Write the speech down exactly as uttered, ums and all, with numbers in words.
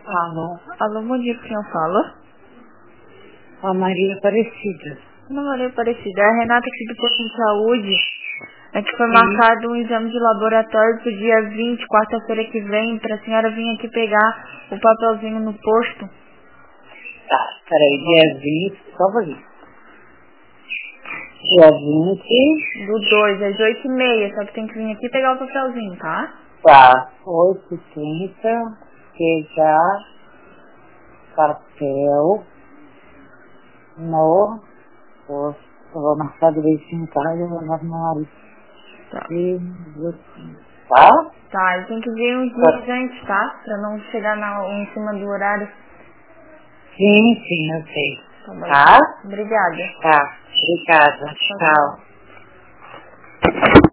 Alô? Alô, bom dia, com quem eu falo? A Maria Aparecida. Não, Maria Aparecida, é a Renata aqui do posto de saúde. É que foi Sim. marcado um exame de laboratório pro dia vinte, quarta-feira que vem, pra senhora vir aqui pegar o papelzinho no posto. Tá, peraí, dia vinte, só por isso. Dia vinte, Do dois, às oito e meia, só que tem que vir aqui pegar o papelzinho, tá? tá, oito e trinta, pegar papel no posto. Eu vou marcar direitinho em casa, eu vou levar pro meu marido. Tá. E, tá? Tá, e tem que vir uns Tá. dias antes, tá? Pra não chegar na, em cima do horário. Sim, sim, eu sei. Tá bom. Tá? Obrigada. Tá, obrigada, Tchau, tchau. tchau.